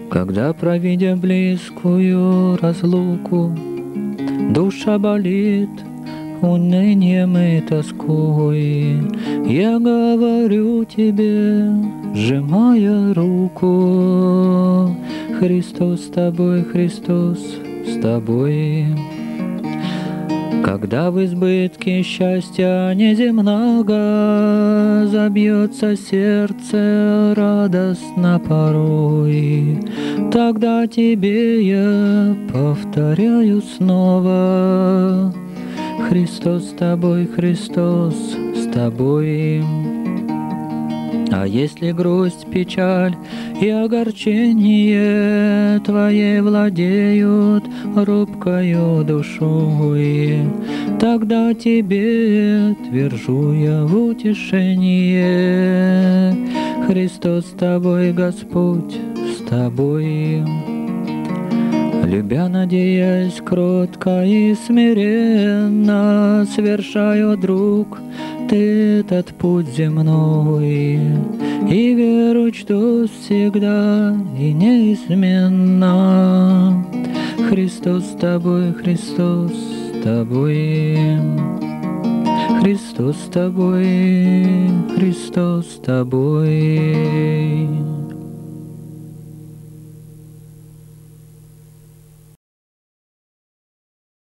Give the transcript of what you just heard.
Когда, провидя близкую разлуку, душа болит унынием и тоской, я говорю тебе, сжимая руку: Христос с тобой, Христос с тобой. Когда в избытке счастья неземного забьется сердце радостно порой, тогда тебе я повторяю снова: Христос с тобой, Христос с тобой. А если грусть, печаль и огорчение твоей владеют робкою душой, тогда тебе твержу я в утешение: Христос с тобой, Господь с тобой. Любя, надеясь, кротко и смиренно совершаю, друг, ты этот путь земной, и веруй, что всегда и неизменно Христос с тобой, Христос с тобой. Христос с тобой, Христос с тобой.